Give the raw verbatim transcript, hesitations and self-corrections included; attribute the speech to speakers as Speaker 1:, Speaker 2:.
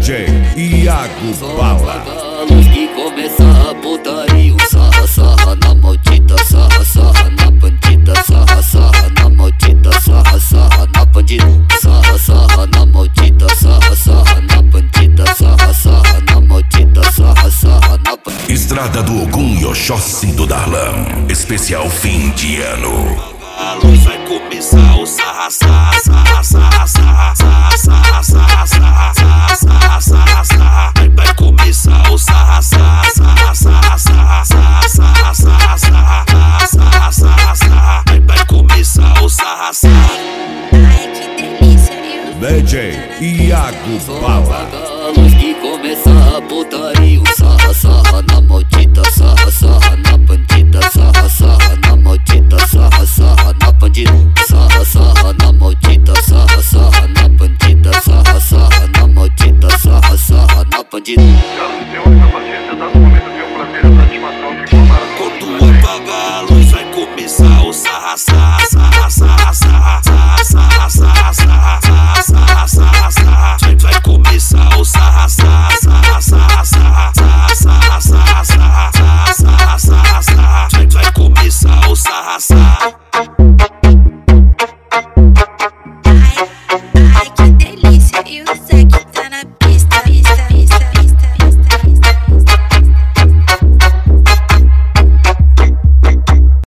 Speaker 1: D J Iago Bala.
Speaker 2: Que começa a putaria, sarra, sarra na maldita, sarra, sarra na bandida, sarra, sarra na maldita, sarra, sarra na bandida, sarra, sarra na maldita, sarra, sarra na bandida, sarra, sarra na maldita, sarra, sarra na bandida.
Speaker 3: Estrada do Ogum e Oxóssi do Darlan, especial fim de ano.
Speaker 4: A luz vai começar o sarra, sarra, sarra, sarra, sarra, sarra, sarra, sarra, sarra, sarra, sarra, sarra. Vai começar o sarra, sarra, sarra, sarra, sarra, sarra, sarra, sarra, sarra, sarra, sarra, sarra. Vai começar o sarra, sarra.
Speaker 5: Ai, que delícia, viu?
Speaker 1: D J Iago Bala.
Speaker 2: Que começa a putaria, sarra, sarra na maldita, sarra, sarra na bandida, sarra, sarra na maldita, sarra, sarra na bandida, sarra, sarra na maldita, sarra, sarra na bandida, sarra, sarra na maldita, sarra, sarra na bandida.
Speaker 4: Quando apagar a luz vai começar o sarra, sarra, sarra, sarra, sarra, sarra, sarra, sarra, sarra, sarra, sarra, sarra. Vai começar o sarra, sarra, sarra, sarra, sarra, sarra, sarra, sarra, sarra, sarra, sarra, sarra. Vai começar o sarra, sarra.